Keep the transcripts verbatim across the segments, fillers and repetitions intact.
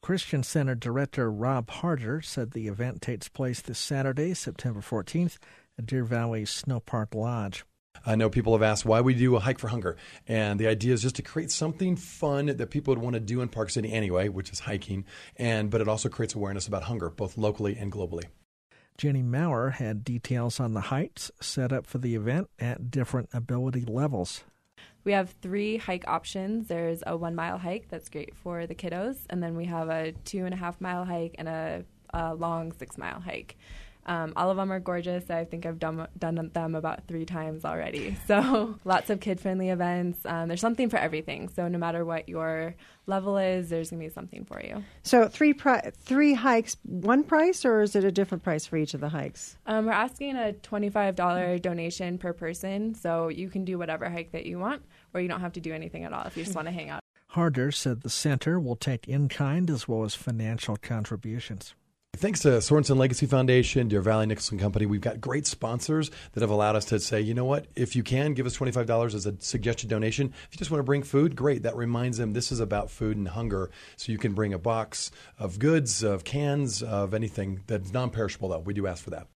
Christian Center Director Rob Harder said the event takes place this Saturday, September fourteenth, at Deer Valley Snow Park Lodge. I know people have asked why we do a Hike for Hunger, and the idea is just to create something fun that people would want to do in Park City anyway, which is hiking, and but it also creates awareness about hunger, both locally and globally. Jenny Maurer had details on the hikes set up for the event at different ability levels. We have three hike options. There's a one-mile hike that's great for the kiddos, and then we have a two-and-a-half-mile hike and a, a long six-mile hike. Um, all of them are gorgeous. I think I've done, done them about three times already. So lots of kid-friendly events. Um, there's something for everything. So no matter what your level is, there's going to be something for you. So three pri- three hikes, one price, or is it a different price for each of the hikes? Um, we're asking a twenty-five dollars donation per person. So you can do whatever hike that you want, or you don't have to do anything at all if you just want to hang out. Harder said the center will take in-kind as well as financial contributions. Thanks to Sorensen Legacy Foundation, Deer Valley Nicholson Company, we've got great sponsors that have allowed us to say, you know what, if you can, give us twenty-five dollars as a suggested donation. If you just want to bring food, great. That reminds them this is about food and hunger. So you can bring a box of goods, of cans, of anything that's non-perishable, though. We do ask for that.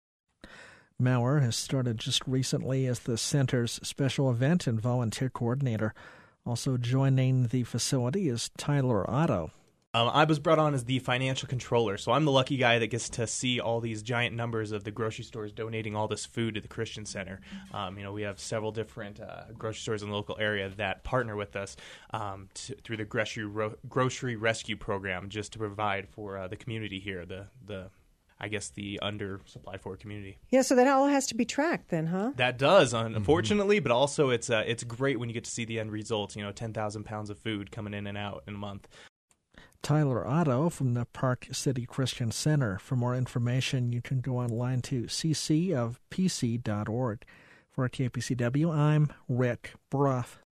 Maurer has started just recently as the center's special event and volunteer coordinator. Also joining the facility is Tyler Otto. Um, I was brought on as the financial controller, so I'm the lucky guy that gets to see all these giant numbers of the grocery stores donating all this food to the Christian Center. Um, you know, we have several different uh, grocery stores in the local area that partner with us um, to, through the grocery, ro- grocery rescue program, just to provide for uh, the community here, the the. I guess the under-supplied for community. Yeah, so that all has to be tracked then, huh? That does, unfortunately, mm-hmm. but also it's uh, it's great when you get to see the end results, you know, ten thousand pounds of food coming in and out in a month. Tyler Otto from the Park City Christian Center. For more information, you can go online to c c of p c dot org. For K P C W, I'm Rick Brough.